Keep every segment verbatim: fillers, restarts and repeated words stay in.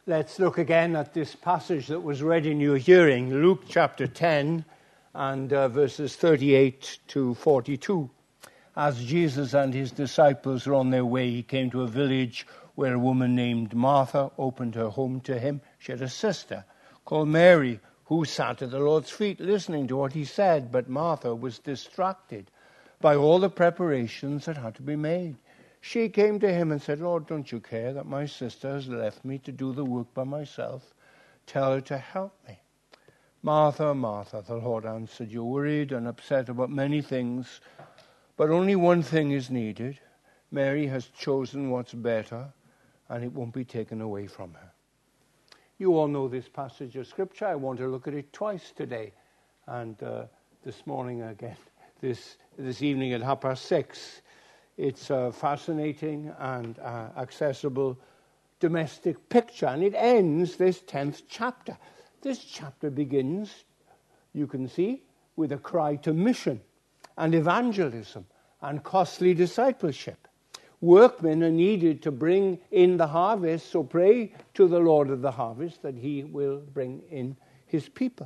Let's look again at this passage that was read in your hearing, Luke chapter ten and uh, verses thirty-eight to forty-two. As Jesus and his disciples were on their way, he came to a village where a woman named Martha opened her home to him. She had a sister called Mary who sat at the Lord's feet listening to what he said, but Martha was distracted by all the preparations that had to be made. She came to him and said, "Lord, don't you care that my sister has left me to do the work by myself? Tell her to help me." "Martha, Martha," the Lord answered, "you're worried and upset about many things, but only one thing is needed. Mary has chosen what's better, and it won't be taken away from her." You all know this passage of Scripture. I want to look at it twice today, and uh, this morning again, this, this evening at half past six. It's a fascinating and uh, accessible domestic picture, and it ends this tenth chapter. This chapter begins, you can see, with a cry to mission and evangelism and costly discipleship. Workmen are needed to bring in the harvest, so pray to the Lord of the harvest that he will bring in his people.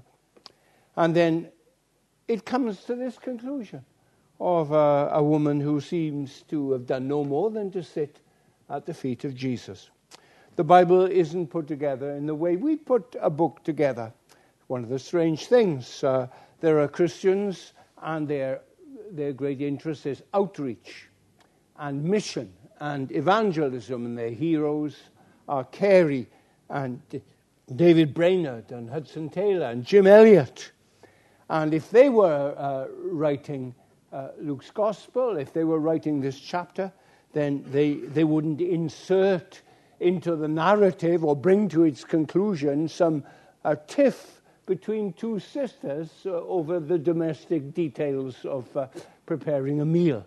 And then it comes to this conclusion of uh, a woman who seems to have done no more than to sit at the feet of Jesus. The Bible isn't put together in the way we put a book together. One of the strange things, uh, there are Christians and their, their great interest is outreach and mission and evangelism, and their heroes are Carey and David Brainerd and Hudson Taylor and Jim Elliot. And if they were uh, writing Uh, Luke's Gospel, if they were writing this chapter, then they, they wouldn't insert into the narrative or bring to its conclusion some uh, tiff between two sisters uh, over the domestic details of uh, preparing a meal.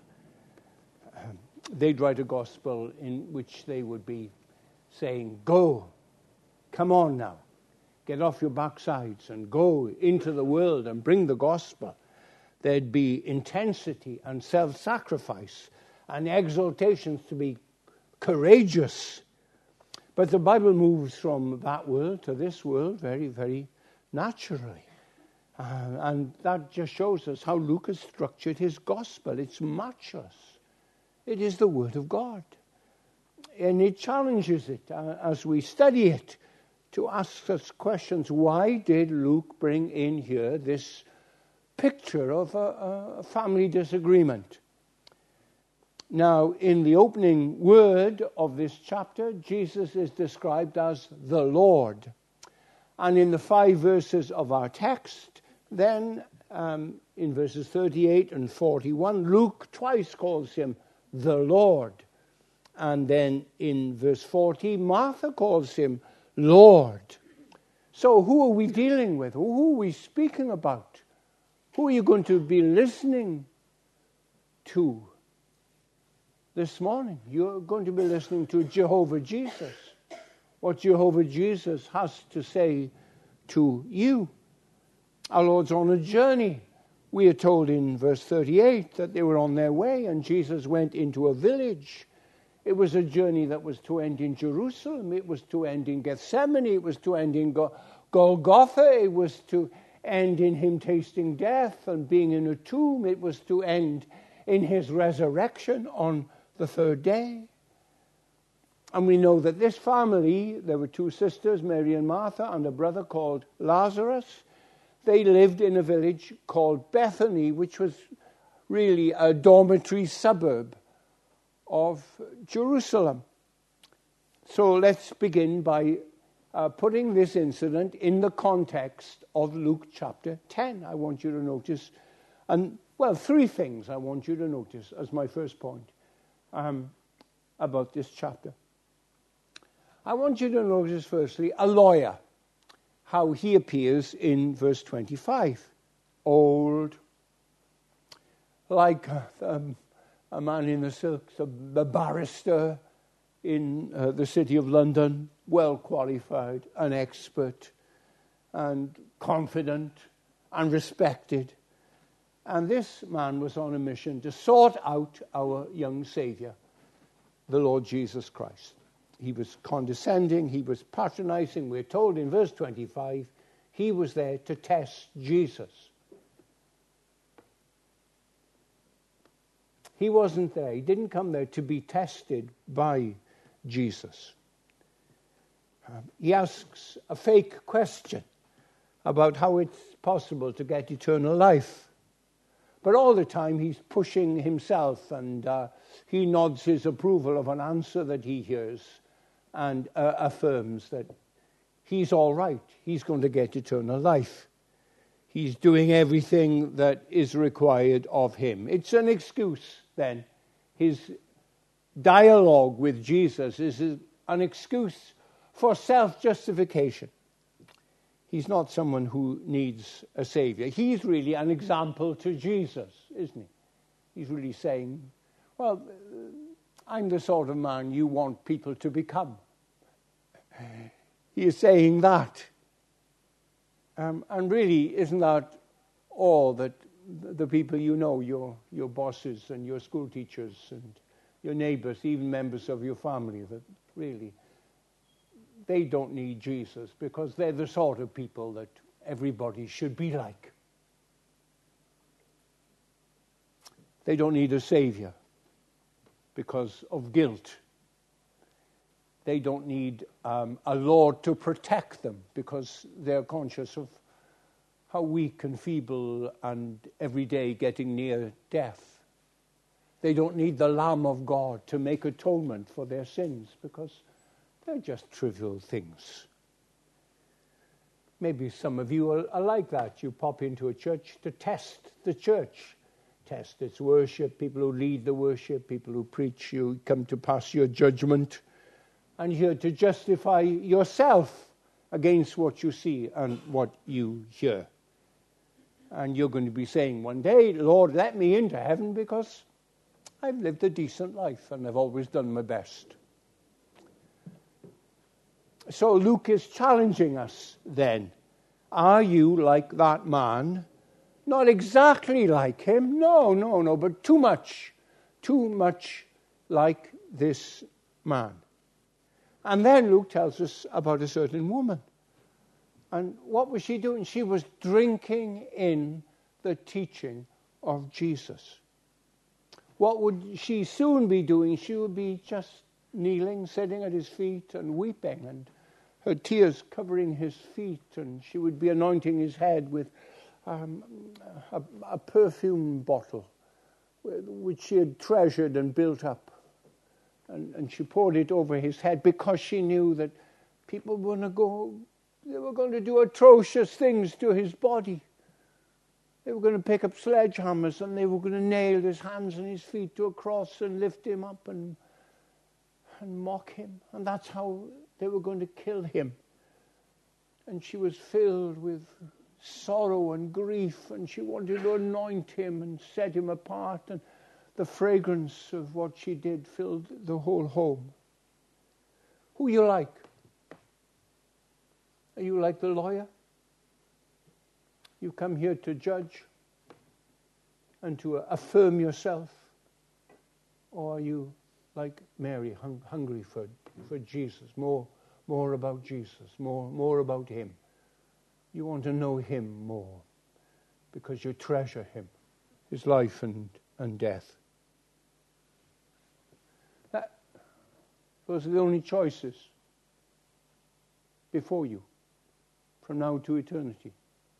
Um, they'd write a gospel in which they would be saying, "Go, come on now, get off your backsides and go into the world and bring the gospel." There'd be intensity and self-sacrifice and exaltations to be courageous. But the Bible moves from that world to this world very, very naturally. Uh, and that just shows us how Luke has structured his gospel. It's matchless. It is the Word of God. And it challenges it uh, as we study it to ask us questions. Why did Luke bring in here this picture of a, a family disagreement? Now, in the opening word of this chapter, Jesus is described as the Lord. And in the five verses of our text, then um, in verses thirty-eight and forty-one, Luke twice calls him the Lord. And then in verse forty, Martha calls him Lord. So who are we dealing with? Who are we speaking about? Who are you going to be listening to this morning? You're going to be listening to Jehovah Jesus. What Jehovah Jesus has to say to you. Our Lord's on a journey. We are told in verse thirty-eight that they were on their way and Jesus went into a village. It was a journey that was to end in Jerusalem. It was to end in Gethsemane. It was to end in Go- Golgotha. It was to end in him tasting death and being in a tomb. It was to end in his resurrection on the third day. And we know that this family, there were two sisters, Mary and Martha, and a brother called Lazarus. They lived in a village called Bethany, which was really a dormitory suburb of Jerusalem. So let's begin by Uh, putting this incident in the context of Luke chapter ten. I want you to notice, and well, three things I want you to notice as my first point um, about this chapter. I want you to notice, firstly, a lawyer, how he appears in verse twenty-five. Old, like um, a man in the silks, a, a barrister in uh, the city of London, well qualified, an expert, and confident, and respected. And this man was on a mission to sort out our young Savior, the Lord Jesus Christ. he was condescending, he was patronizing. We're told in verse twenty-five, he was there to test Jesus. He wasn't there. He didn't come there to be tested by Jesus. Um, he asks a fake question about how it's possible to get eternal life. But all the time he's pushing himself, and uh, he nods his approval of an answer that he hears and uh, affirms that he's all right. He's going to get eternal life. He's doing everything that is required of him. It's an excuse, then. His dialogue with Jesus is an excuse for self-justification. He's not someone who needs a savior. He's really an example to Jesus, isn't he? He's really saying, well, I'm the sort of man you want people to become. He is saying that. Um, and really, isn't that all that the people you know, your, your bosses and your school teachers and your neighbors, even members of your family, that really, they don't need Jesus because they're the sort of people that everybody should be like. They don't need a savior because of guilt. They don't need um, a Lord to protect them because they're conscious of how weak and feeble and every day getting near death. They don't need the Lamb of God to make atonement for their sins because they're just trivial things. Maybe some of you are, are like that. You pop into a church to test the church, test its worship, people who lead the worship, people who preach. You come to pass your judgment, and you're to justify yourself against what you see and what you hear. And you're going to be saying one day, Lord, let me into heaven because I've lived a decent life and I've always done my best. So Luke is challenging us then. Are you like that man? Not exactly like him. No, no, no, but too much. Too much like this man. And then Luke tells us about a certain woman. And what was she doing? She was drinking in the teaching of Jesus. What would she soon be doing? She would be just kneeling, sitting at his feet and weeping, and her tears covering his feet, and she would be anointing his head with um, a, a perfume bottle which she had treasured and built up. And, and she poured it over his head because she knew that people were going to go, they were going to do atrocious things to his body. They were going to pick up sledgehammers and they were going to nail his hands and his feet to a cross and lift him up and and mock him. And that's how they were going to kill him. And she was filled with sorrow and grief, and she wanted to anoint him and set him apart, and the fragrance of what she did filled the whole home. Who you like? Are you like the lawyer? You come here to judge and to affirm yourself? Or are you like Mary, hung, hungry for, for Jesus, more, more about Jesus, more, more about him? You want to know him more because you treasure him, his life and, and death. That, those are the only choices before you from now to eternity.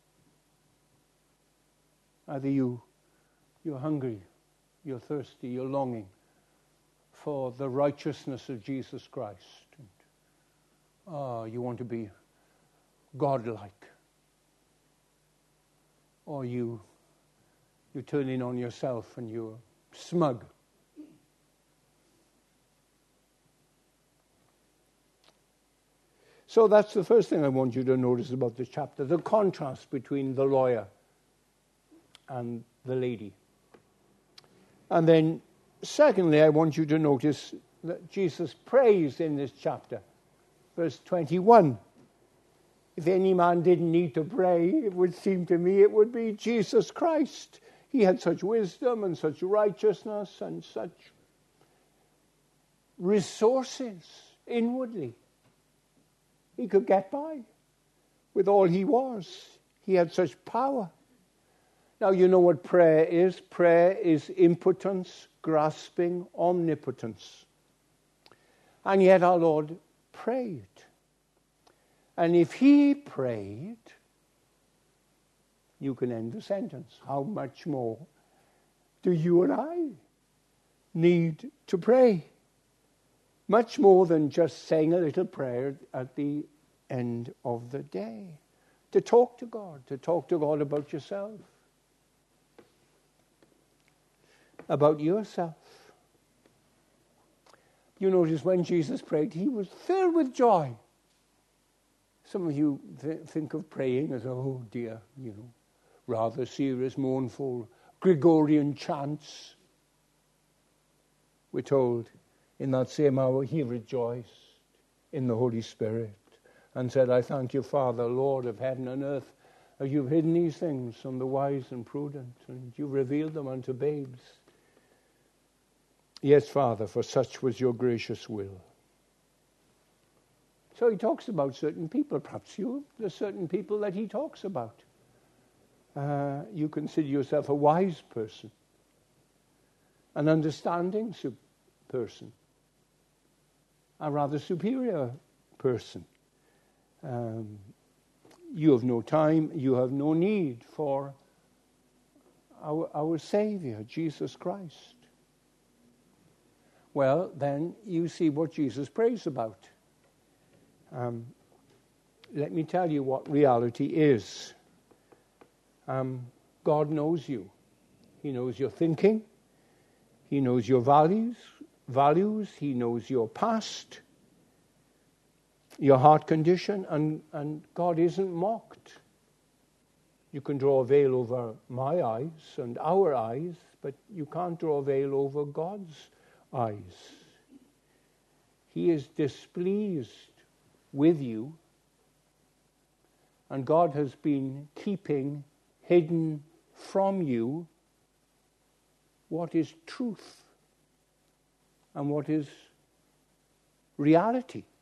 Either you, you're hungry, you're thirsty, you're longing for the righteousness of Jesus Christ. And, oh, you want to be godlike. Or you, you turn in on yourself and you're smug. So that's the first thing I want you to notice about this chapter, the contrast between the lawyer and the lady. And then, secondly, I want you to notice that Jesus prays in this chapter. Verse twenty-one. If any man didn't need to pray, it would seem to me it would be Jesus Christ. He had such wisdom and such righteousness and such resources inwardly. He could get by with all he was. He had such power. Now, you know what prayer is? Prayer is impotence, grasping, omnipotence. And yet our Lord prayed. And if he prayed, you can end the sentence. How much more do you and I need to pray? Much more than just saying a little prayer at the end of the day. To talk to God, to talk to God about yourself. About yourself. You notice when Jesus prayed, he was filled with joy. Some of you th- think of praying as, oh dear, you know, rather serious, mournful, Gregorian chants. We're told in that same hour he rejoiced in the Holy Spirit and said, I thank you, Father, Lord of heaven and earth, that you've hidden these things from the wise and prudent, and you've revealed them unto babes. Yes, Father, for such was your gracious will. So he talks about certain people. Perhaps you, there's certain people that he talks about. Uh, you consider yourself a wise person, an understanding su- person, a rather superior person. Um, you have no time, you have no need for our, our Savior, Jesus Christ. Well, then you see what Jesus prays about. Um, let me tell you what reality is. Um, God knows you. He knows your thinking. He knows your values. Values. He knows your past, your heart condition, and, and God isn't mocked. You can draw a veil over my eyes and our eyes, but you can't draw a veil over God's eyes. He is displeased with you, and God has been keeping hidden from you what is truth and what is reality.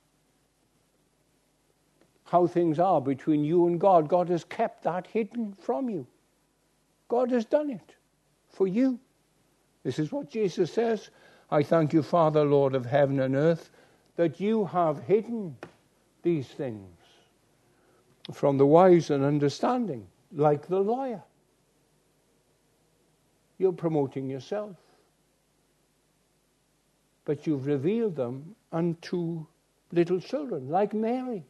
How things are between you and God. God has kept that hidden from you. God has done it for you. This is what Jesus says. I thank you, Father, Lord of heaven and earth, that you have hidden these things from the wise and understanding, like the lawyer. You're promoting yourself. But you've revealed them unto little children, like Mary.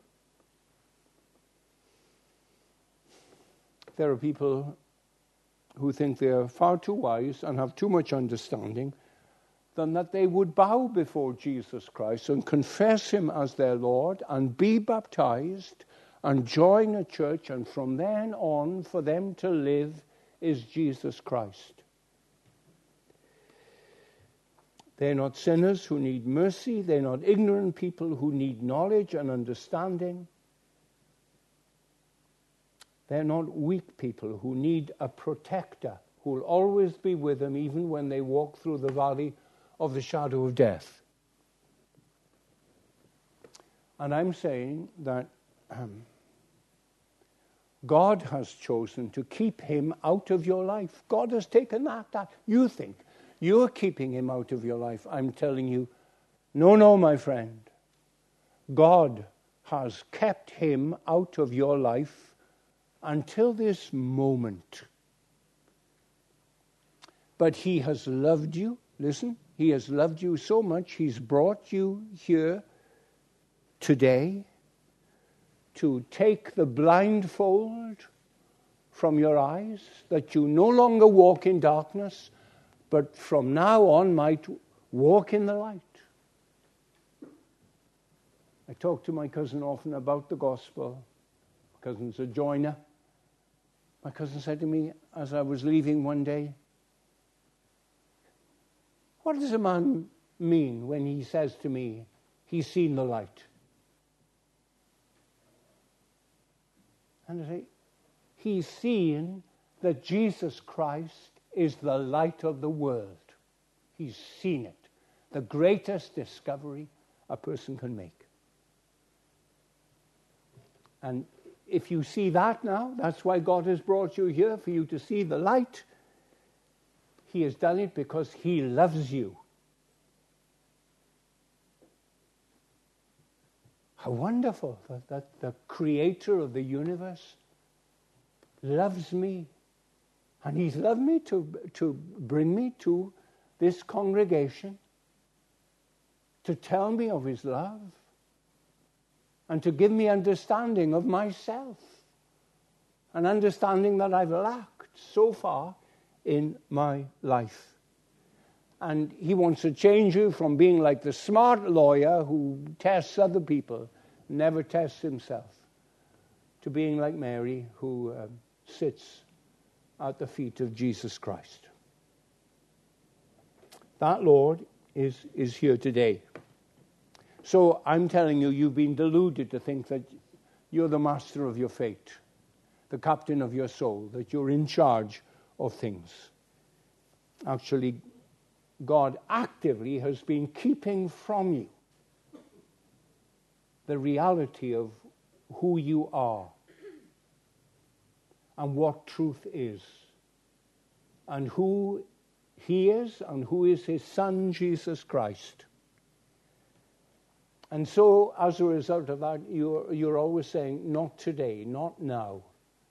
There are people who think they are far too wise and have too much understanding than that they would bow before Jesus Christ and confess him as their Lord and be baptized and join a church, and from then on for them to live is Jesus Christ. They're not sinners who need mercy. They're not ignorant people who need knowledge and understanding. They're not weak people who need a protector who will always be with them even when they walk through the valley of the shadow of death. And I'm saying that um, God has chosen to keep him out of your life. God has taken that, that. You think you're keeping him out of your life. I'm telling you, no, no, my friend. God has kept him out of your life until this moment. But he has loved you. Listen, he has loved you so much, he's brought you here today to take the blindfold from your eyes, that you no longer walk in darkness, but from now on might walk in the light. I talk to my cousin often about the gospel. My cousin's a joiner. My cousin said to me as I was leaving one day, what does a man mean when he says to me, he's seen the light? And I say, he's seen that Jesus Christ is the light of the world. He's seen it. The greatest discovery a person can make. And if you see that now, that's why God has brought you here, for you to see the light. He has done it because he loves you. How wonderful that, that the creator of the universe loves me. And he's loved me to, to bring me to this congregation, to tell me of his love, and to give me understanding of myself, an understanding that I've lacked so far in my life. And he wants to change you from being like the smart lawyer who tests other people, never tests himself, to being like Mary, who um, sits at the feet of Jesus Christ. That Lord is, is here today. So I'm telling you, you've been deluded to think that you're the master of your fate, the captain of your soul, that you're in charge of things. Actually, God actively has been keeping from you the reality of who you are and what truth is, and who he is, and who is his Son, Jesus Christ. And so, as a result of that, you're, you're always saying, not today, not now.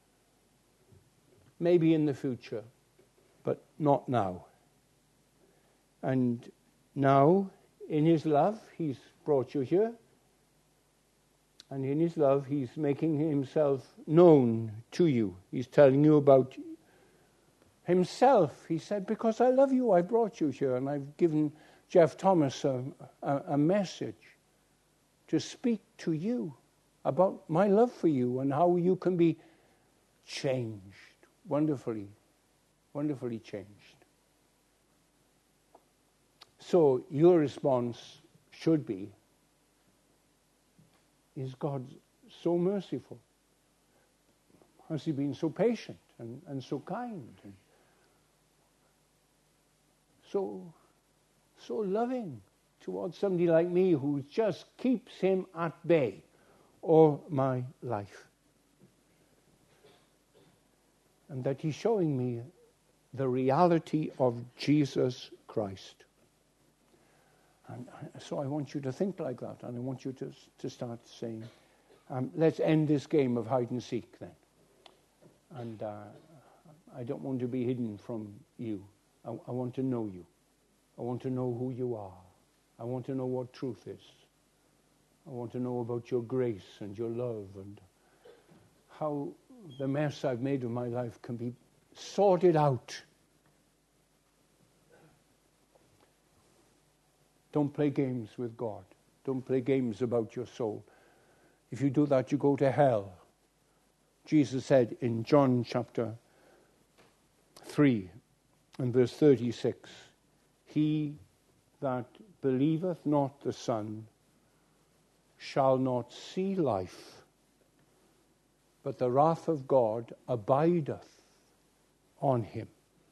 Maybe in the future, but not now. And now, in his love, he's brought you here. And in his love, he's making himself known to you. He's telling you about himself. He said, because I love you, I brought you here. And I've given Jeff Thomas a, a, a message to speak to you about my love for you and how you can be changed, wonderfully, wonderfully changed. So your response should be, is God so merciful? Has he been so patient and, and so kind and so, so loving towards somebody like me who just keeps him at bay all my life? And that he's showing me the reality of Jesus Christ. And so I want you to think like that, and I want you to to start saying, um, let's end this game of hide and seek then. And uh, I don't want to be hidden from you. I, I want to know you. I want to know who you are. I want to know what truth is. I want to know about your grace and your love and how the mess I've made of my life can be sorted out. Don't play games with God. Don't play games about your soul. If you do that, you go to hell. Jesus said in John chapter three and verse thirty-six, he that believeth not the Son shall not see life, but the wrath of God abideth on him.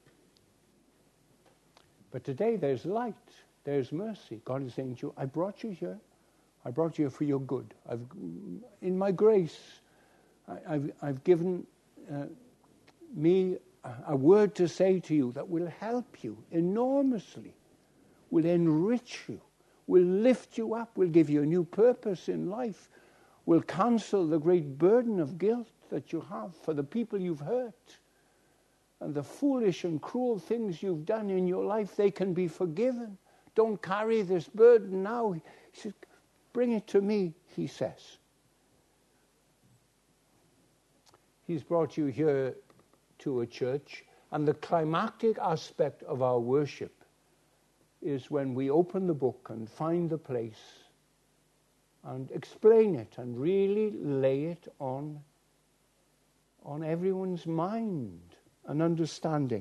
But today there's light. There's mercy. God is saying to you, I brought you here. I brought you here for your good. I've, in my grace, I, I've, I've given uh, me a, a word to say to you that will help you enormously, will enrich you, will lift you up, will give you a new purpose in life, will cancel the great burden of guilt that you have for the people you've hurt. And the foolish and cruel things you've done in your life, they can be forgiven. Don't carry this burden now. He says, bring it to me, he says. He's brought you here to a church, and the climactic aspect of our worship is when we open the book and find the place and explain it and really lay it on, on everyone's mind and understanding.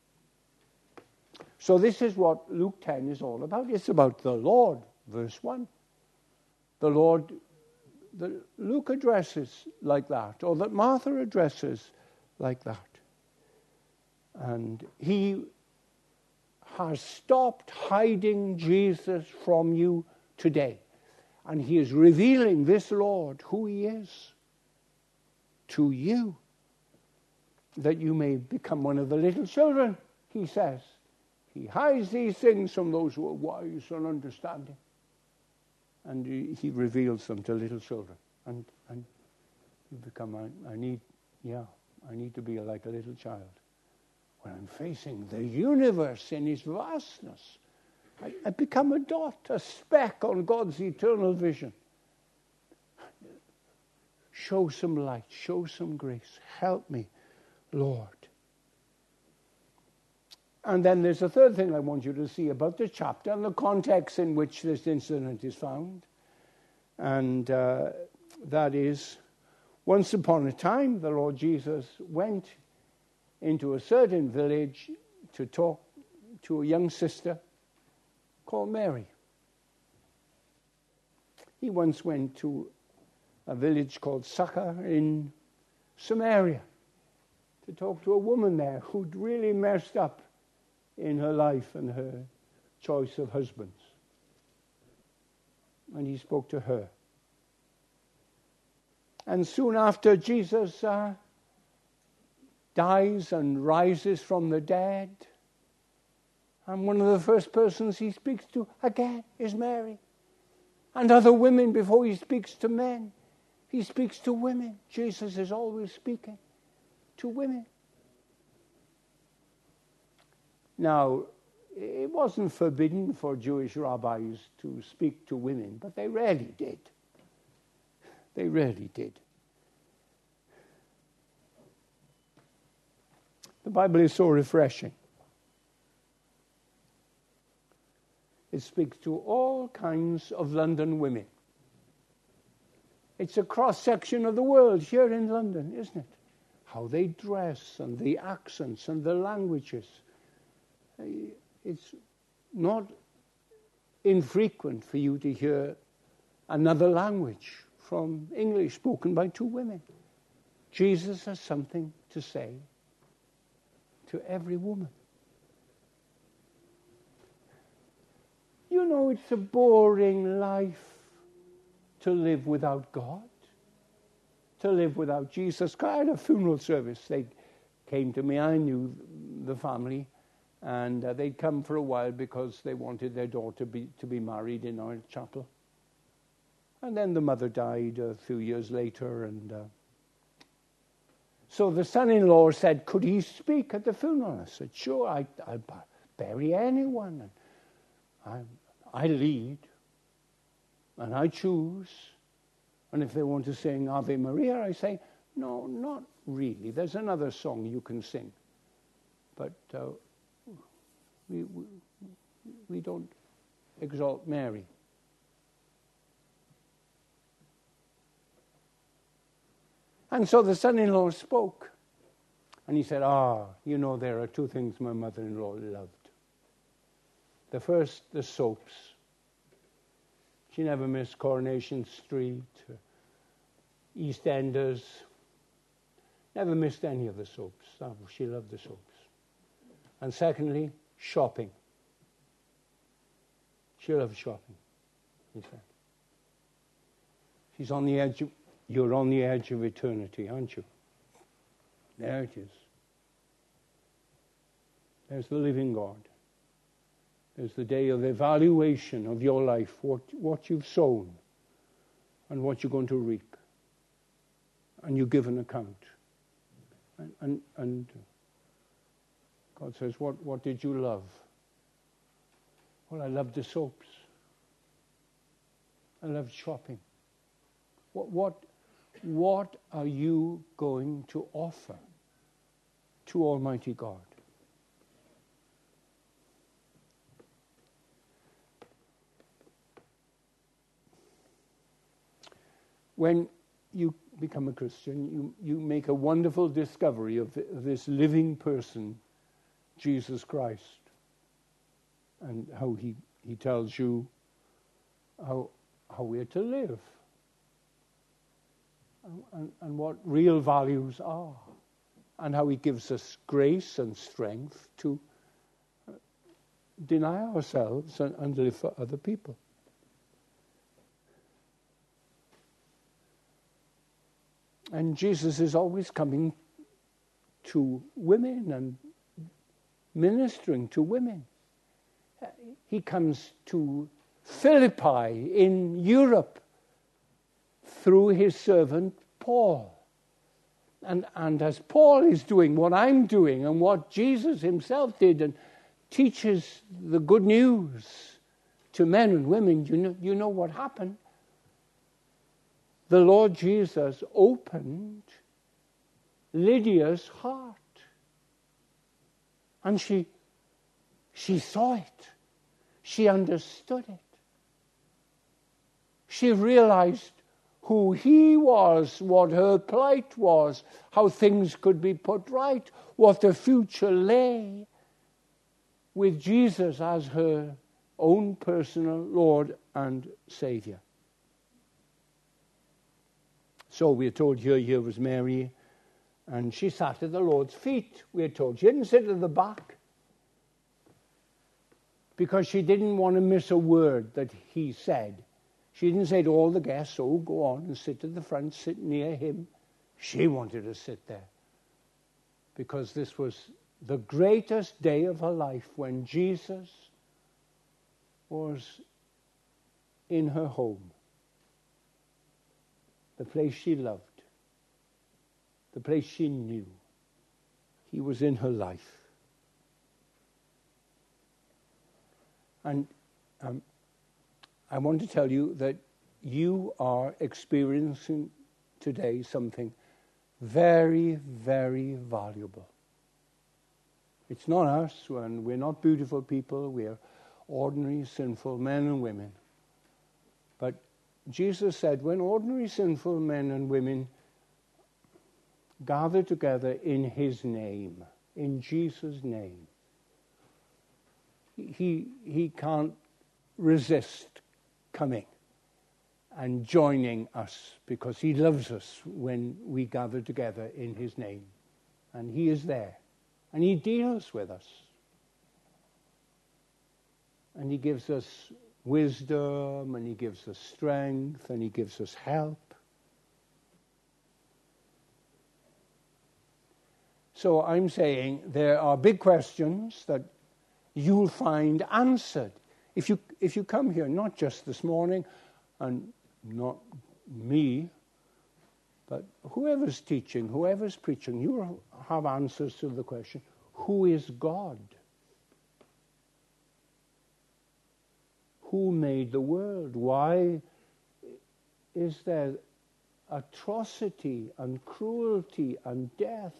So this is what Luke ten is all about. It's about the Lord, verse one. The Lord, that Luke addresses like that, or that Martha addresses like that. And he has stopped hiding Jesus from you today. And he is revealing this Lord, who he is, to you, that you may become one of the little children, he says. He hides these things from those who are wise and understanding. And he, he reveals them to little children. And, and you become, I, I need, yeah, I need to be like a little child. When I'm facing the universe in its vastness, I, I become a dot, a speck on God's eternal vision. Show some light, show some grace. Help me, Lord. And then there's a third thing I want you to see about the chapter and the context in which this incident is found. And uh, that is, once upon a time, the Lord Jesus went into a certain village to talk to a young sister called Mary. He once went to a village called Sychar in Samaria to talk to a woman there who'd really messed up in her life and her choice of husbands. And he spoke to her. And soon after, Jesus uh, dies and rises from the dead. And one of the first persons he speaks to again is Mary. And other women before he speaks to men. He speaks to women. Jesus is always speaking to women. Now, it wasn't forbidden for Jewish rabbis to speak to women, but they rarely did. They rarely did. The Bible is so refreshing. It speaks to all kinds of London women. It's a cross-section of the world here in London, isn't it? How they dress and the accents and the languages. It's not infrequent for you to hear another language from English spoken by two women. Jesus has something to say to every woman. You know, it's a boring life to live without God, to live without Jesus. I had a funeral service. They came to me. I knew the family. And uh, they'd come for a while because they wanted their daughter be, to be married in our chapel. And then the mother died a few years later. And uh, so the son-in-law said, could he speak at the funeral? I said, sure, I, I'll bury anyone. And I, I lead. And I choose. And if they want to sing Ave Maria, I say, no, not really. There's another song you can sing. But Uh, We, we, we don't exalt Mary. And so the son-in-law spoke. And he said, ah, you know, there are two things my mother-in-law loved. The first, the soaps. She never missed Coronation Street, EastEnders. Never missed any of the soaps. Oh, she loved the soaps. And secondly, shopping. She loves shopping, he said. She's on the edge of, you're on the edge of eternity, aren't you? There it is. There's the living God. There's the day of evaluation of your life, what, what you've sown and what you're going to reap. And you give an account. And, and, and God says, what, what did you love? Well, I loved the soaps. I loved shopping. What, what, what are you going to offer to Almighty God? When you become a Christian, you, you make a wonderful discovery of, the, of this living person, Jesus Christ, and how he, he tells you how, how we're to live and, and what real values are, and how he gives us grace and strength to deny ourselves and, and live for other people. And Jesus is always coming to women and ministering to women. He comes to Philippi in Europe through his servant Paul. And, and as Paul is doing what I'm doing and what Jesus himself did and teaches the good news to men and women, you know, you know what happened? The Lord Jesus opened Lydia's heart. And she, she saw it. She understood it. She realized who he was, what her plight was, how things could be put right, what the future lay with Jesus as her own personal Lord and Savior. So we're told here, here was Mary, and she sat at the Lord's feet. We're told she didn't sit at the back because she didn't want to miss a word that he said. She didn't say to all the guests, oh, go on and sit at the front, sit near him. She wanted to sit there because this was the greatest day of her life when Jesus was in her home, the place she loved, the place she knew. He was in her life. And um, I want to tell you that you are experiencing today something very, very valuable. It's not us, and we're not beautiful people. We're ordinary, sinful men and women. But Jesus said, when ordinary, sinful men and women gather together in his name, in Jesus' name, he, he can't resist coming and joining us because he loves us when we gather together in his name. And he is there. And he deals with us. And he gives us wisdom, and he gives us strength, and he gives us help. So I'm saying there are big questions that you'll find answered. If you if you come here, not just this morning, and not me, but whoever's teaching, whoever's preaching, you have answers to the question, who is God? Who made the world? Why is there atrocity and cruelty and death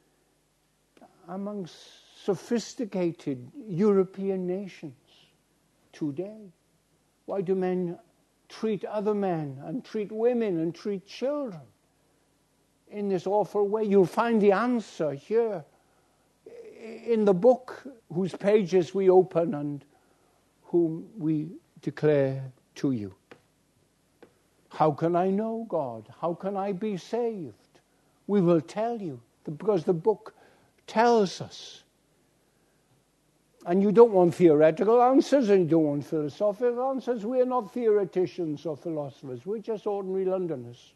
amongst sophisticated European nations today? Why do men treat other men and treat women and treat children in this awful way? You'll find the answer here in the book whose pages we open and whom we declare to you. How can I know God? How can I be saved? We will tell you, because the book tells us. And you don't want theoretical answers, and you don't want philosophical answers. We're not theoreticians or philosophers. We're just ordinary Londoners.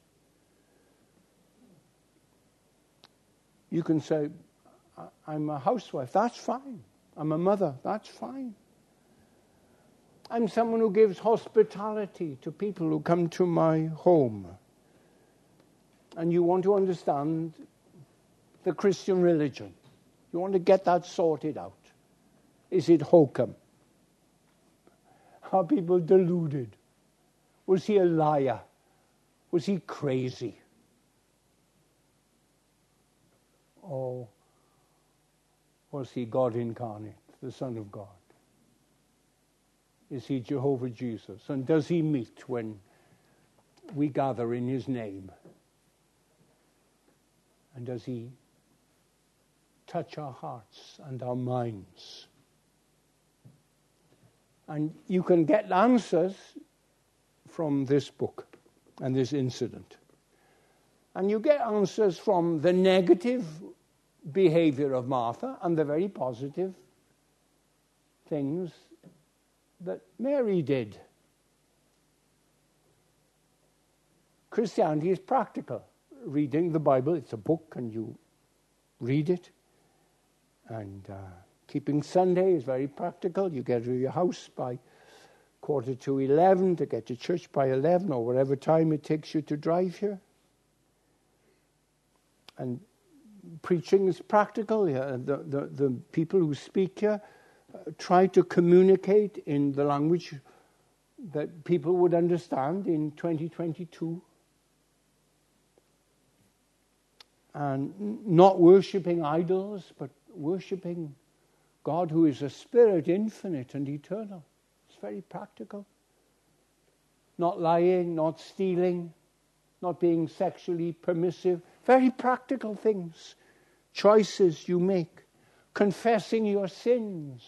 You can say, I'm a housewife. That's fine. I'm a mother. That's fine. I'm someone who gives hospitality to people who come to my home. And you want to understand the Christian religion. You want to get that sorted out. Is it hokum? Are people deluded? Was he a liar? Was he crazy? Or was he God incarnate, the Son of God? Is he Jehovah Jesus? And does he meet when we gather in his name? And does he touch our hearts and our minds? And you can get answers from this book and this incident. And you get answers from the negative behavior of Martha and the very positive things that Mary did. Christianity is practical. reading the Bible. It's a book and you read it. And uh, keeping Sunday is very practical. You get to your house by quarter to eleven to get to church by eleven or whatever time it takes you to drive here. And preaching is practical. Yeah, the, the, the people who speak here uh, try to communicate in the language that people would understand in twenty twenty-two. And not worshipping idols, but worshipping God who is a spirit, infinite and eternal. It's very practical. Not lying, not stealing, not being sexually permissive. Very practical things. Choices you make. Confessing your sins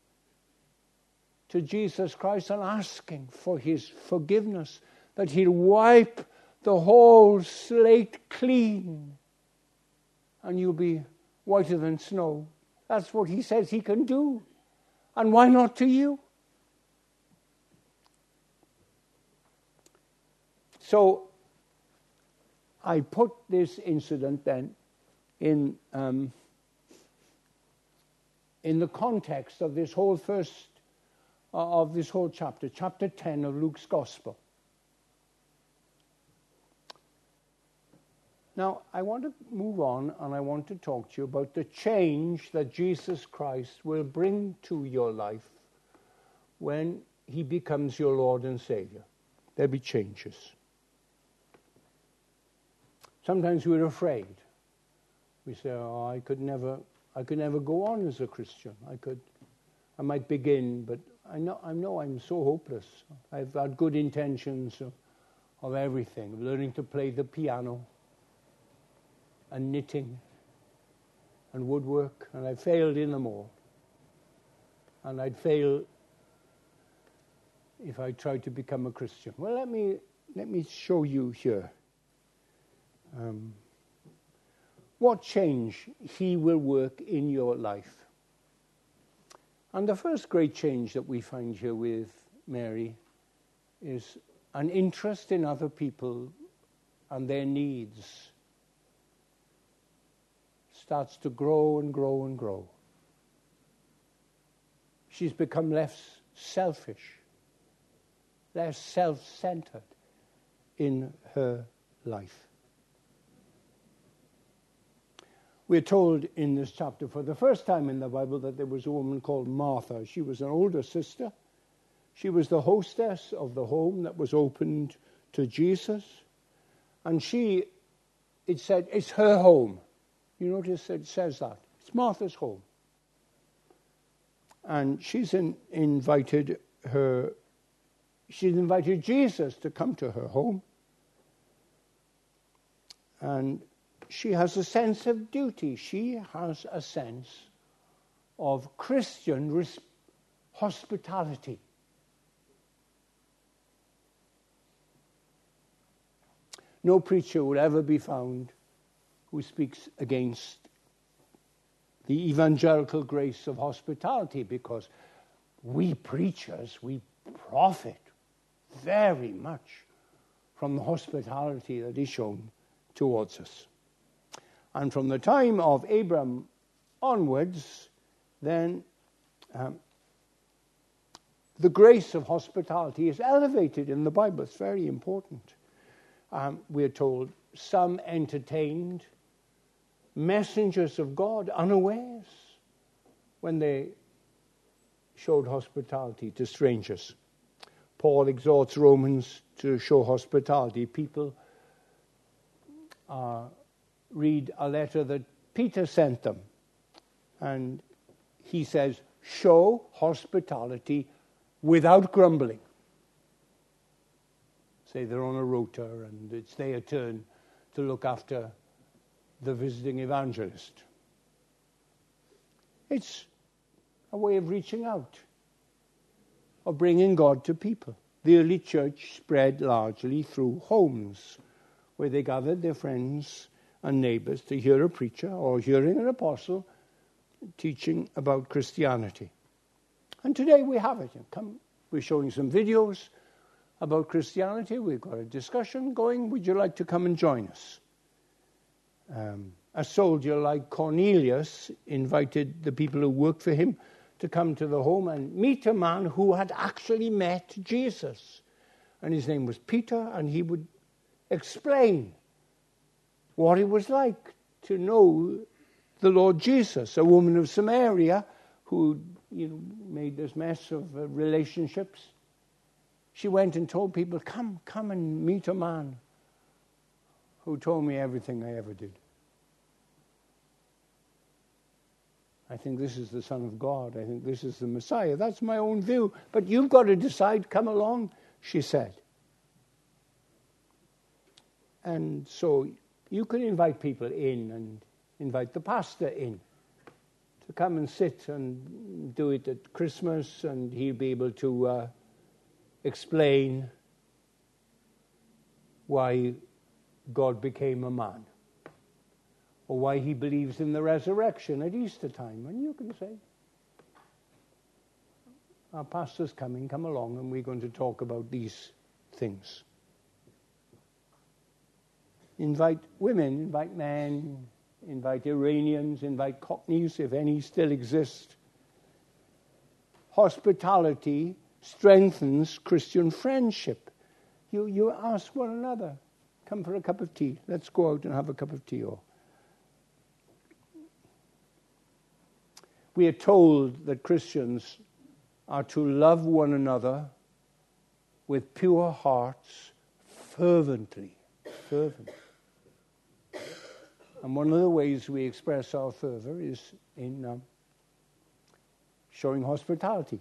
to Jesus Christ and asking for his forgiveness, that he'll wipe the whole slate clean and you'll be whiter than snow. That's what he says he can do. And why not to you? So I put this incident then in um, in the context of this whole first uh, of this whole chapter, chapter ten of Luke's Gospel. Now, I want to move on and I want to talk to you about the change that Jesus Christ will bring to your life when he becomes your Lord and Savior. There'll be changes. Sometimes we're afraid. We say, oh, I could never, I could never go on as a Christian. I could, I might begin, but I know, I know I'm so hopeless. I've had good intentions of, of everything, learning to play the piano, and knitting and woodwork, and I failed in them all. And I'd fail if I tried to become a Christian. Well, let me let me show you here um, what change he will work in your life. And the first great change that we find here with Mary is an interest in other people and their needs. Starts to grow and grow and grow. She's become less selfish, less self-centered in her life. We're told in this chapter for the first time in the Bible that there was a woman called Martha. She was an older sister. She was the hostess of the home that was opened to Jesus. And she, it said, it's her home. You notice it says that. It's Martha's home. And she's in, invited her, she's invited Jesus to come to her home. And she has a sense of duty. She has a sense of Christian res- hospitality. No preacher will ever be found who speaks against the evangelical grace of hospitality, because we preachers, we profit very much from the hospitality that is shown towards us. And from the time of Abram onwards, then um, the grace of hospitality is elevated in the Bible. It's very important. Um, we're told some entertained messengers of God unawares when they showed hospitality to strangers. Paul exhorts Romans to show hospitality. People uh, read a letter that Peter sent them, and he says, show hospitality without grumbling. Say they're on a rota and it's their turn to look after the visiting evangelist. It's a way of reaching out, of bringing God to people. The early church spread largely through homes, where they gathered their friends and neighbors to hear a preacher or hearing an apostle teaching about Christianity. And today we have it. Come, we're showing some videos about Christianity. We've got a discussion going. Would you like to come and join us? Um, a soldier like Cornelius invited the people who worked for him to come to the home and meet a man who had actually met Jesus. And his name was Peter, and he would explain what it was like to know the Lord Jesus. A woman of Samaria who, you know, made this mess of uh, relationships. She went and told people, come, come and meet a man who told me everything I ever did. I think this is the Son of God. I think this is the Messiah. That's my own view. But you've got to decide. Come along, she said. And so you can invite people in and invite the pastor in to come and sit and do it at Christmas, and he'll be able to uh, explain why God became a man, or why he believes in the resurrection at Easter time. And you can say, our pastor's coming, come along, and we're going to talk about these things. Invite women, invite men, invite Iranians, invite Cockneys, if any still exist. Hospitality strengthens Christian friendship. You, you ask one another, come for a cup of tea. Let's go out and have a cup of tea. Or we are told that Christians are to love one another with pure hearts, fervently. Fervently. And one of the ways we express our fervor is in um, showing hospitality.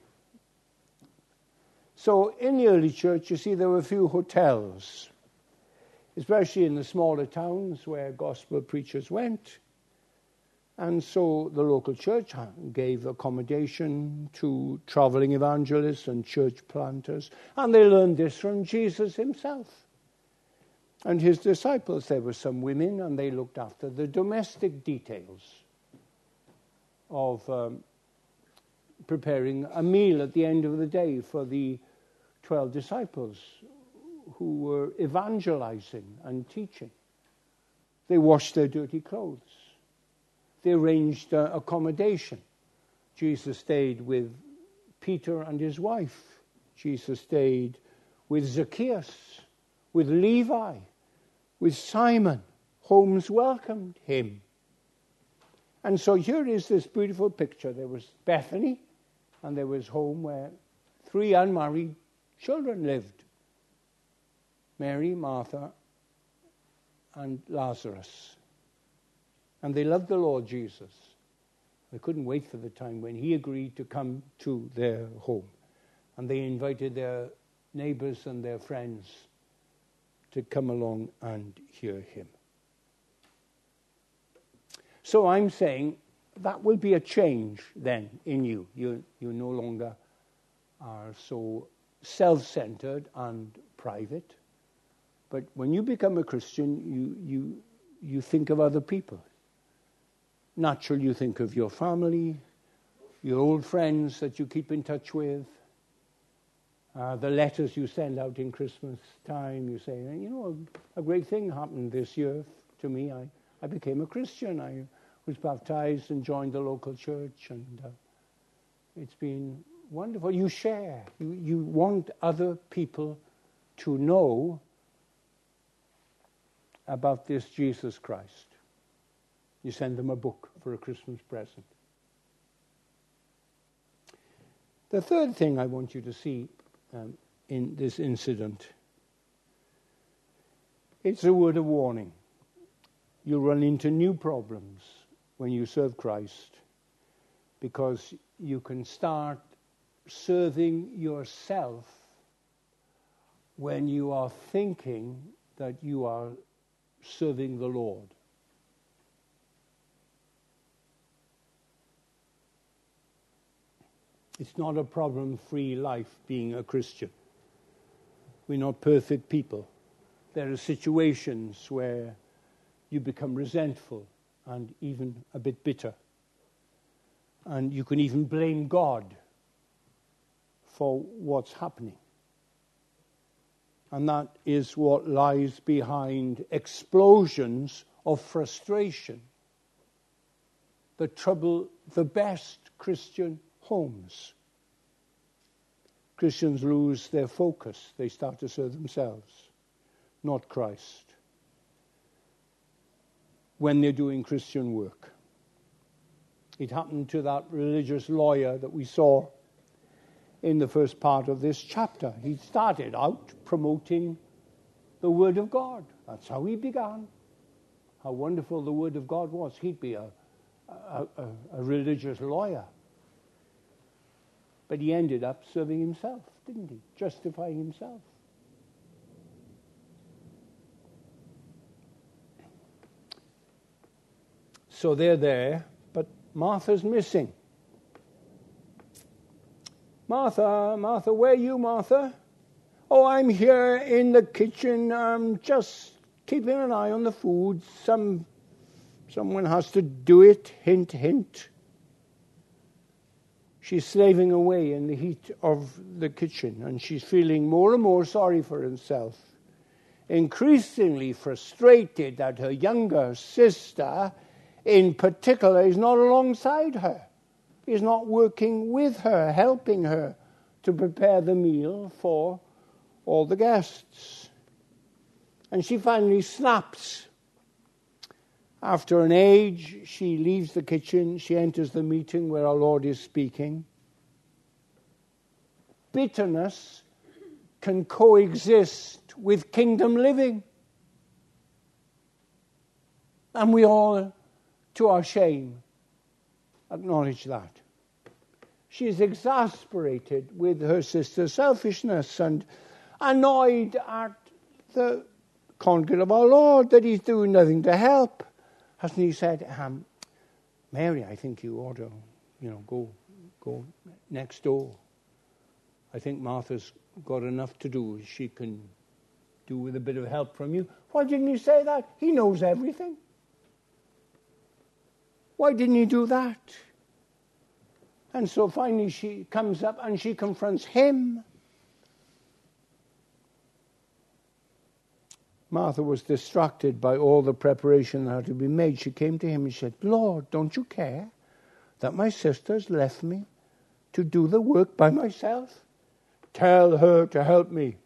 So in the early church, you see, there were a few hotels, especially in the smaller towns where gospel preachers went. And so the local church gave accommodation to traveling evangelists and church planters. And they learned this from Jesus himself and his disciples. There were some women, and they looked after the domestic details of um, preparing a meal at the end of the day for the twelve disciples who were evangelizing and teaching. They washed their dirty clothes. They arranged uh, accommodation. Jesus stayed with Peter and his wife. Jesus stayed with Zacchaeus, with Levi, with Simon. Homes welcomed him. And so here is this beautiful picture. There was Bethany, and there was home where three unmarried children lived. Mary, Martha, and Lazarus. And they loved the Lord Jesus. They couldn't wait for the time when he agreed to come to their home. And they invited their neighbors and their friends to come along and hear him. So I'm saying that will be a change then in you. You, you no longer are so self-centered and private. But when you become a Christian, you, you, you think of other people. Naturally, you think of your family, your old friends that you keep in touch with, uh, the letters you send out in Christmas time. You say, you know, a, a great thing happened this year to me. I, I became a Christian. I was baptized and joined the local church, and uh, it's been wonderful. You share. You, you want other people to know about this Jesus Christ. You send them a book for a Christmas present. The third thing I want you to see um, in this incident, it's a word of warning. You run into new problems when you serve Christ, because you can start serving yourself when you are thinking that you are serving the Lord. It's not a problem-free life being a Christian. We're not perfect people. There are situations where you become resentful and even a bit bitter. And you can even blame God for what's happening. And that is what lies behind explosions of frustration that trouble the best Christian homes. Christians lose their focus. They start to serve themselves, not Christ, when they're doing Christian work. It happened to that religious lawyer that we saw in the first part of this chapter. He started out promoting the Word of God. That's how he began. How wonderful the Word of God was. He'd be a, a, a, a religious lawyer. But he ended up serving himself, didn't he? Justifying himself. So they're there, but Martha's missing. Martha, Martha, where are you, Martha? Oh, I'm here in the kitchen. I'm just keeping an eye on the food. Some, someone has to do it. Hint, hint. She's slaving away in the heat of the kitchen, and she's feeling more and more sorry for herself, increasingly frustrated that her younger sister, in particular, is not alongside her, is not working with her, helping her to prepare the meal for all the guests. And she finally snaps. After an age, she leaves the kitchen. She enters the meeting where our Lord is speaking. Bitterness can coexist with kingdom living. And we all, to our shame, acknowledge that. She is exasperated with her sister's selfishness and annoyed at the conduct of our Lord, that he's doing nothing to help. Hasn't he said, um, Mary, I think you ought to, you know, go, go next door. I think Martha's got enough to do. She can do with a bit of help from you. Why didn't you say that? He knows everything. Why didn't he do that? And so finally she comes up and she confronts him. Martha was distracted by all the preparation that had to be made. She came to him and said, Lord, don't you care that my sister's left me to do the work by myself? Tell her to help me.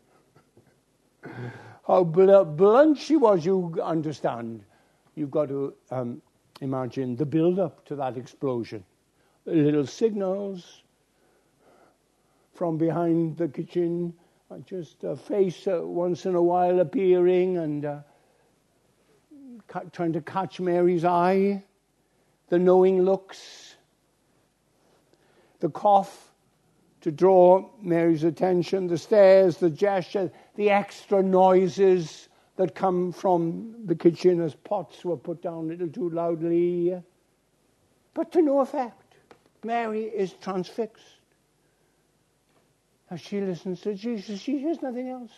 How bl- blunt she was, you understand. You've got to um, imagine the build-up to that explosion. Little signals from behind the kitchen, just a face uh, once in a while appearing and uh, ca- trying to catch Mary's eye, the knowing looks, the cough to draw Mary's attention, the stares, the gesture, the extra noises that come from the kitchen as pots were put down a little too loudly, but to no effect. Mary is transfixed. As she listens to Jesus, she hears nothing else.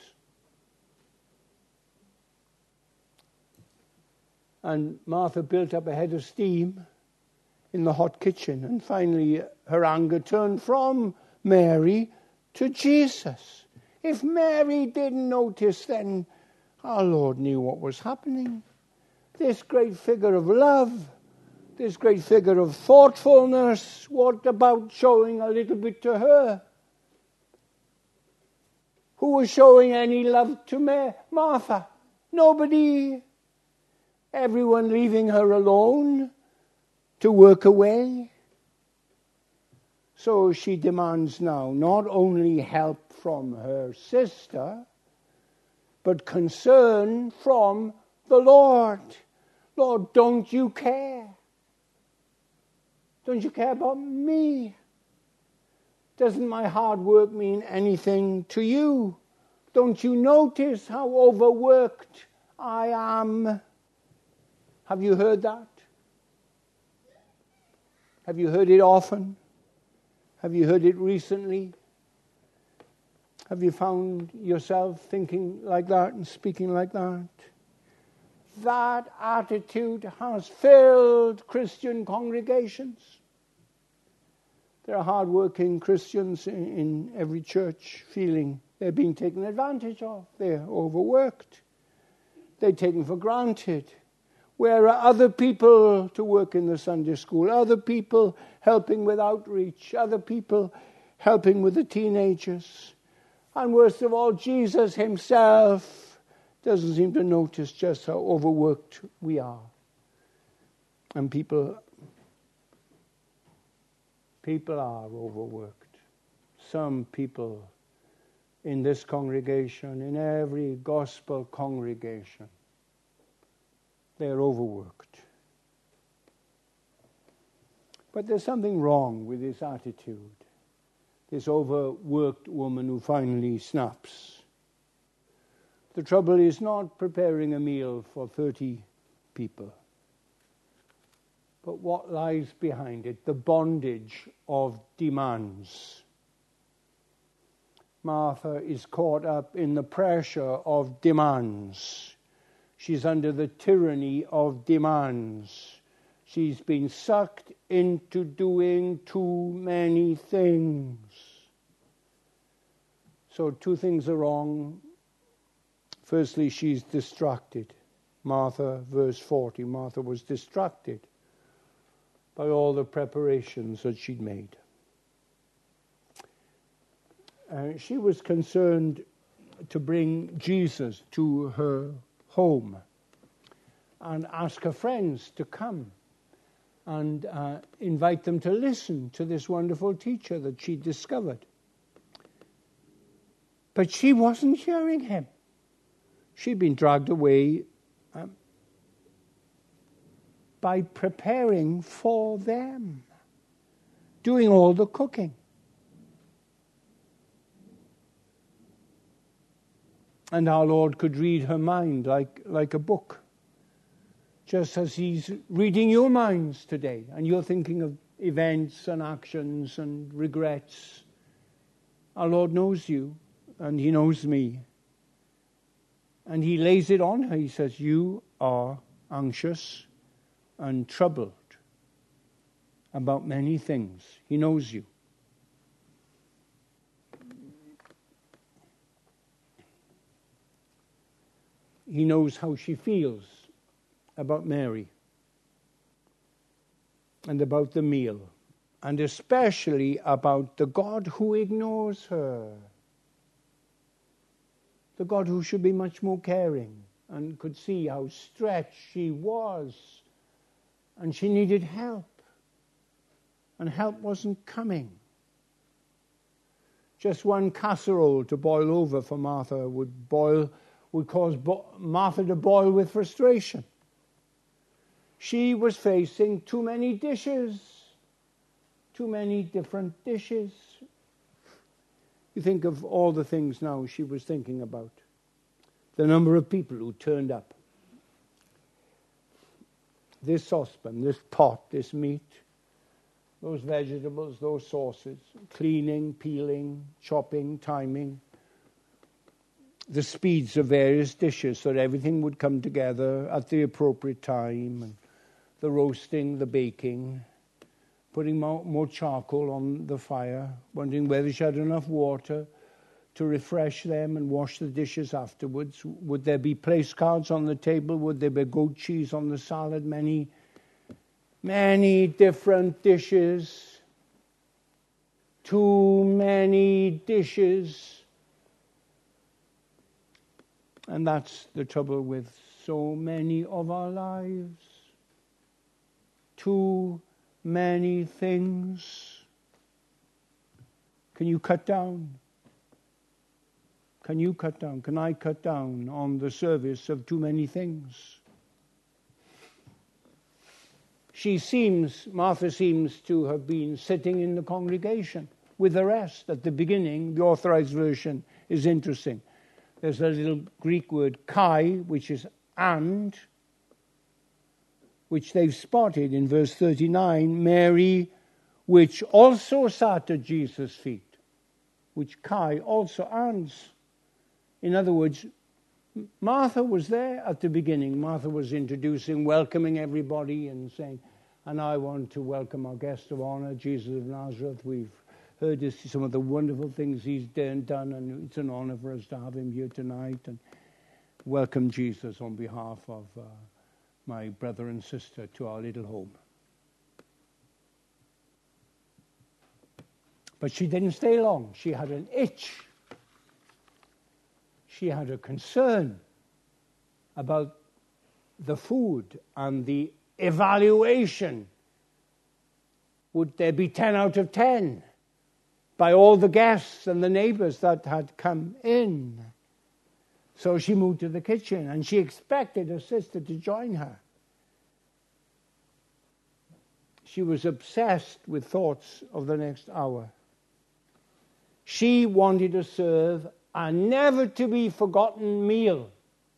And Martha built up a head of steam in the hot kitchen, and finally her anger turned from Mary to Jesus. If Mary didn't notice, then our Lord knew what was happening. This great figure of love, this great figure of thoughtfulness, what about showing a little bit to her? Who was showing any love to Mary? Martha. Nobody. Everyone leaving her alone to work away. So she demands now not only help from her sister, but concern from the Lord. Lord, don't you care? Don't you care about me? Doesn't my hard work mean anything to you? Don't you notice how overworked I am? Have you heard that? Have you heard it often? Have you heard it recently? Have you found yourself thinking like that and speaking like that? That attitude has filled Christian congregations. There are hard-working Christians in, in every church feeling they're being taken advantage of. They're overworked. They're taken for granted. Where are other people to work in the Sunday school? Other people helping with outreach? Other people helping with the teenagers? And worst of all, Jesus himself doesn't seem to notice just how overworked we are. And people, people are overworked. Some people in this congregation, in every gospel congregation, they're overworked. But there's something wrong with this attitude. This overworked woman who finally snaps. The trouble is not preparing a meal for thirty people, but what lies behind it, the bondage of demands. Martha is caught up in the pressure of demands. She's under the tyranny of demands. She's been sucked into doing too many things. So two things are wrong. Firstly, she's distracted. Martha, verse forty, Martha was distracted by all the preparations that she'd made. Uh, she was concerned to bring Jesus to her home and ask her friends to come and uh, invite them to listen to this wonderful teacher that she discovered. But she wasn't hearing him. She'd been dragged away um, by preparing for them, doing all the cooking. And our Lord could read her mind like, like a book, just as he's reading your minds today. And you're thinking of events and actions and regrets. Our Lord knows you, and he knows me. And he lays it on her. He says, you are anxious and troubled about many things. He knows you. He knows how she feels about Mary and about the meal, and especially about the God who ignores her, the God who should be much more caring and could see how stretched she was, and she needed help, and help wasn't coming. Just one casserole to boil over for Martha would boil would cause Bo- Martha to boil with frustration. She was facing too many dishes, too many different dishes. You think of all the things now she was thinking about. The number of people who turned up. This saucepan, this pot, this meat, those vegetables, those sauces, cleaning, peeling, chopping, timing. The speeds of various dishes so that everything would come together at the appropriate time, and the roasting, the baking, putting more, more charcoal on the fire, wondering whether she had enough water to refresh them and wash the dishes afterwards. Would there be place cards on the table? Would there be goat cheese on the salad? Many, many different dishes. Too many dishes. And that's the trouble with so many of our lives. Too many things. Can you cut down? Can you cut down? Can I cut down on the service of too many things? She seems, Martha seems to have been sitting in the congregation with the rest. At the beginning, the Authorized Version is interesting. There's a little Greek word, kai, which is and, which they've spotted in verse thirty-nine, Mary, which also sat at Jesus' feet, which kai also ands. In other words, Martha was there at the beginning. Martha was introducing, welcoming everybody and saying, and I want to welcome our guest of honor, Jesus of Nazareth. We've heard this, some of the wonderful things he's done, and it's an honor for us to have him here tonight. And welcome Jesus on behalf of uh, my brother and sister to our little home. But she didn't stay long. She had an itch. She had a concern about the food and the evaluation. Would there be ten out of ten by all the guests and the neighbors that had come in? So she moved to the kitchen, and she expected her sister to join her. She was obsessed with thoughts of the next hour. She wanted to serve a never-to-be-forgotten meal.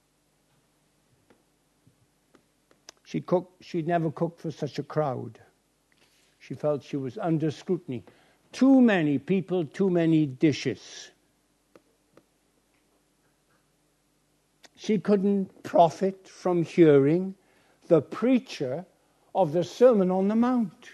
She cooked, she'd never cooked for such a crowd. She felt she was under scrutiny. Too many people, too many dishes. She couldn't profit from hearing the preacher of the Sermon on the Mount.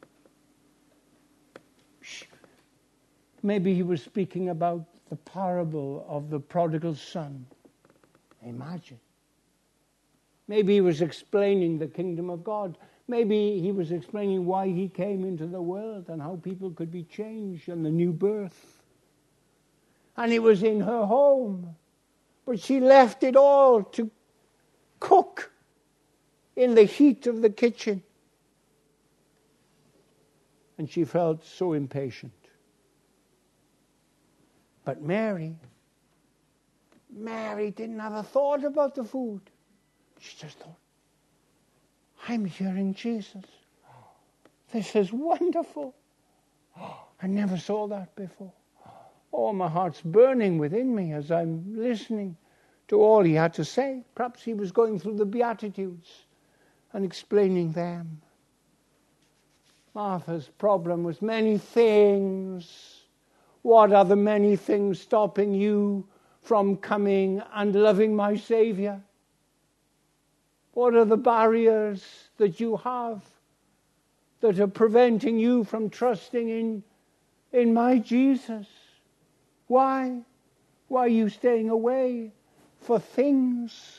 Maybe he was speaking about the parable of the prodigal son. Imagine. Maybe he was explaining the kingdom of God. Maybe he was explaining why he came into the world and how people could be changed and the new birth. And it was in her home. But she left it all to cook in the heat of the kitchen. And she felt so impatient. But Mary, Mary didn't have a thought about the food. She just thought, I'm hearing Jesus. This is wonderful. I never saw that before. Oh, my heart's burning within me as I'm listening to all he had to say. Perhaps he was going through the Beatitudes and explaining them. Martha's problem was many things. What are the many things stopping you from coming and loving my Savior? What are the barriers that you have that are preventing you from trusting in, in my Jesus? Why? Why are you staying away? For things.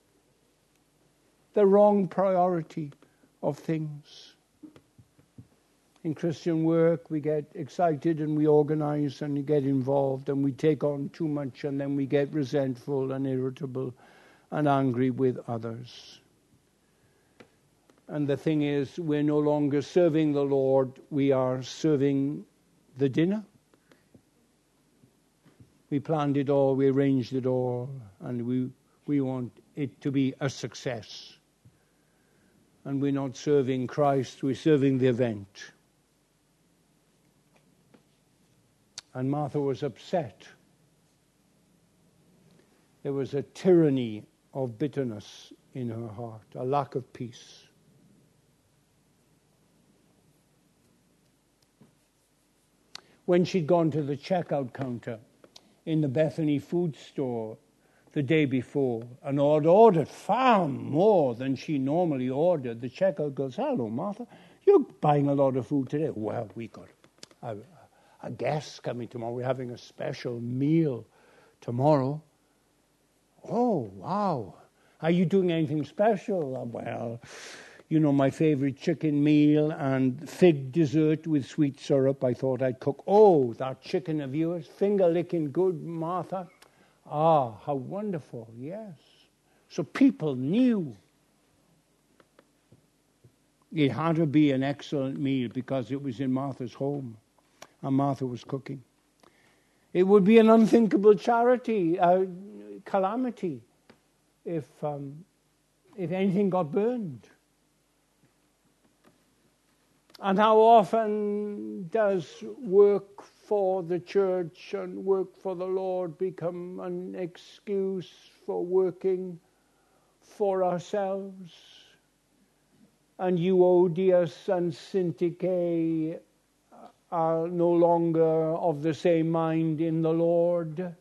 The wrong priority of things. In Christian work, we get excited and we organize and we get involved and we take on too much, and then we get resentful and irritable and angry with others. And the thing is, we're no longer serving the Lord, we are serving the dinner. We planned it all, we arranged it all, and we we want it to be a success. And we're not serving Christ, we're serving the event. And Martha was upset. There was a tyranny of bitterness in her heart, a lack of peace. When she'd gone to the checkout counter in the Bethany food store the day before and had ordered far more than she normally ordered, the checkout girl said, "Hello, Martha, you're buying a lot of food today." "Well, we got a, a guest coming tomorrow. We're having a special meal tomorrow." "Oh, wow. Are you doing anything special?" "Well, you know, my favorite chicken meal and fig dessert with sweet syrup I thought I'd cook." "Oh, that chicken of yours, finger-licking good, Martha." "Ah, how wonderful, yes." So people knew it had to be an excellent meal because it was in Martha's home and Martha was cooking. It would be an unthinkable charity, uh, calamity if um, if anything got burned. And how often does work for the church and work for the Lord become an excuse for working for ourselves? And Euodias and Syntyche are no longer of the same mind in the Lord.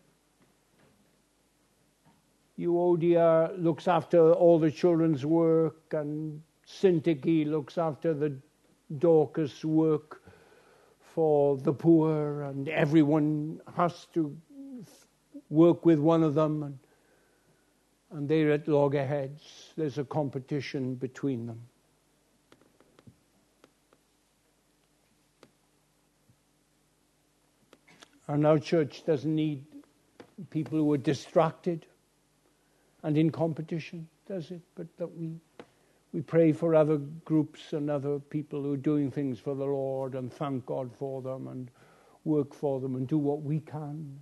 Euodia looks after all the children's work, and Syntyche looks after the Dorcas work for the poor, and everyone has to work with one of them. And, and they're at loggerheads. There's a competition between them. And our church doesn't need people who are distracted and in competition, does it? But that we we pray for other groups and other people who are doing things for the Lord and thank God for them and work for them and do what we can.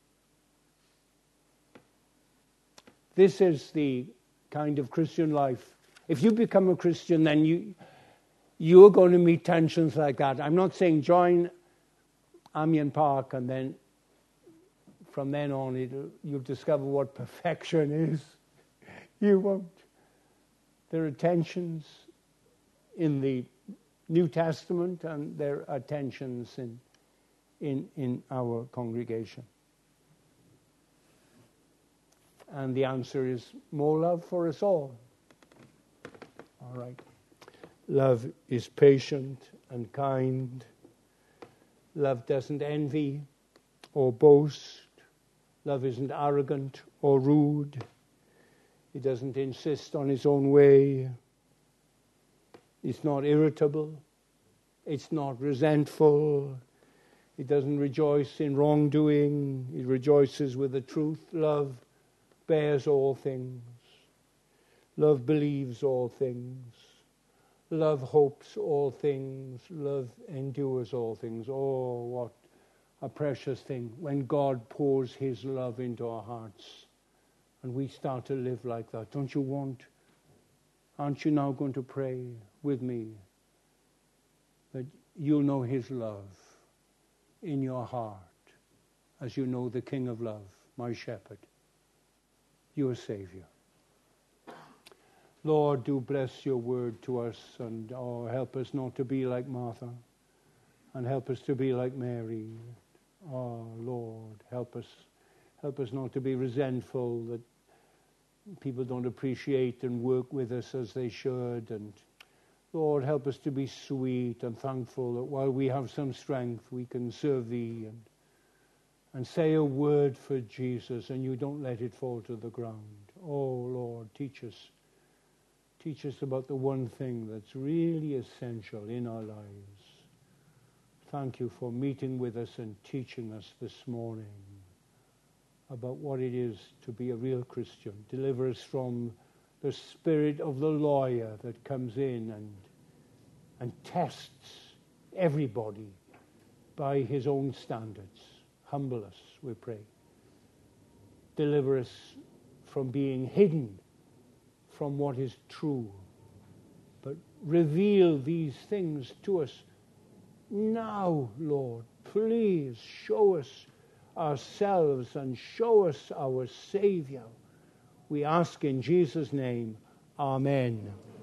This is the kind of Christian life. If you become a Christian, then you, you're going to meet tensions like that. I'm not saying join Amiens Park and then from then on it'll, you'll discover what perfection is. You won't. There are tensions in the New Testament and there are tensions in, in, in our congregation. And the answer is more love for us all. All right. Love is patient and kind. Love doesn't envy or boast. Love isn't arrogant or rude. He doesn't insist on his own way. It's not irritable. It's not resentful. It doesn't rejoice in wrongdoing. It rejoices with the truth. Love bears all things. Love believes all things. Love hopes all things. Love endures all things. Oh, what a precious thing when God pours his love into our hearts and we start to live like that. Don't you want? Aren't you now going to pray with me that you'll know his love in your heart as you know the King of love, my shepherd, your Savior. Lord, do bless your word to us and oh, help us not to be like Martha and help us to be like Mary. Oh, Lord, help us. Help us not to be resentful that people don't appreciate and work with us as they should. And Lord, help us to be sweet and thankful that while we have some strength, we can serve thee and, and say a word for Jesus and you don't let it fall to the ground. Oh, Lord, teach us. Teach us about the one thing that's really essential in our lives. Thank you for meeting with us and teaching us this morning about what it is to be a real Christian. Deliver us from the spirit of the lawyer that comes in and, and tests everybody by his own standards. Humble us, we pray. Deliver us from being hidden from what is true, but reveal these things to us now, Lord. Please show us ourselves and show us our Savior. We ask in Jesus' name, Amen.